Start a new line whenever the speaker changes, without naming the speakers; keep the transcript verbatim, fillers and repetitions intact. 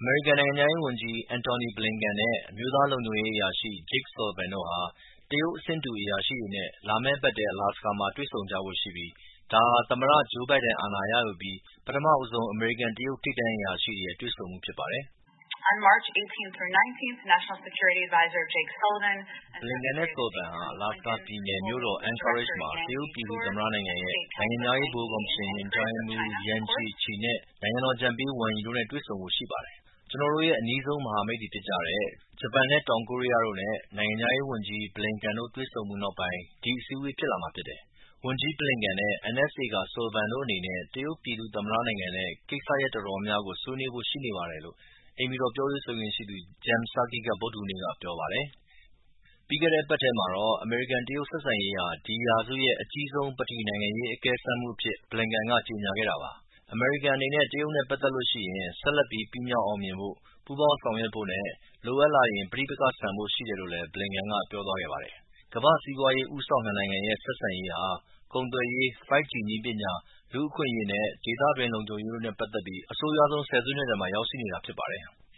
မေရိကန်နိုင်ငံခြားရေးဝန်ကြီး Antony Blinken နဲ့ အမျိုးသားလုံခြုံရေးအရာရှိ Jake Sullivan တို့ဟာ တရုတ်အဆင့်တူအရာရှိတွေနဲ့ လာမယ့်အပတ်ထဲ Alaska မှာ တွေ့ဆုံကြဖို့ရှိပြီး ဒါဟာ သမ္မတ Joe Biden အာဏာရယူအပြီး ပထမဆုံး အမေရိကန်-တရုတ် ထိပ်တန်းအရာရှိတွေရဲ့ တွေ့ဆုံမှုဖြစ်ပါတယ်။ Blinken နဲ့ Sullivan ဟာ Alaska ပြည်နယ် မြို့တော် Anchorage မှာ တရုတ်ပြည်သူ့သမ္မတနိုင်ငံရဲ့ နိုင်ငံခြားရေးဗဟိုကော်မရှင် ညွှန်ကြားရေးမှူး Yang Jiechi နဲ့ နိုင်ငံတော်အကြံပေး Wang Yi တို့နဲ့ တွေ့ဆုံဖို့ရှိပါတယ်။ ကျနော်တို့ရဲ့ အနီးဆုံးမဟာမိတ်တွေဖြစ်ကြတဲ့ ဂျပန်နဲ့ တောင်ကိုရီးယားတို့နဲ့ နိုင်ငံခြားရေးဝန်ကြီး Blinken တို့တွေ့ဆုံမှုနောက်ပိုင်း ဒီအစည်းအဝေးဖြစ်လာမှာဖြစ်တယ်။ ဝန်ကြီး Blinken နဲ့ N S A က Sullivan တို့အနေနဲ့ တရုတ်ပြည်သူ့သမ္မတနိုင်ငံနဲ့ ကိစ္စရပ်တော်တော်များများကို ဆွေးနွေးဖို့ရှိနေပါတယ်လို့ အိမ်ဖြူတော်ပြောရေးဆိုခွင့်ရှိသူ Jen Psaki က ဗုဒ္ဓဟူးနေ့က ပြောပါတယ်။ ပြီးခဲ့တဲ့အပတ်ထဲမှာတော့ အမေရိကန်-တရုတ်ဆက်ဆံရေးဟာ ဒီရာစုရဲ့ အကြီးဆုံး ပထဝီနိုင်ငံရေးအကဲစမ်းမှုအဖြစ် Blinken က ကြေညာခဲ့တာပါ။ အမေရိကန်အနေနဲ့ တရုတ်နဲ့ပတ်သက်လို့ရှိရင် ဆက်လက်ပြီး ပြီးမြောက်အောင်မြင်ဖို့၊ ပူးပေါင်းဆောင်ရွက်ဖို့နဲ့ လိုအပ်လာရင် ပဋိပက္ခဆန်ဖို့ရှိတယ်လို့လည်း Blinken က ပြောသွားခဲ့ပါတယ်။ ကမ္ဘာ့စီးပွားရေးဦးဆောင်နှစ်နိုင်ငံရဲ့ ဆက်ဆံရေးဟာ ကုန်သွယ်ရေး၊ ဖိုက်ဂျီနည်းပညာ၊ လူ့အခွင့်အရေးနဲ့ ဒေသတွင်းလုံခြုံရေးတို့နဲ့ပတ်သက်ပြီး အဆိုးရွားဆုံး ဆယ်စုနှစ်ထဲမှာ ရောက်ရှိနေတာဖြစ်ပါတယ်။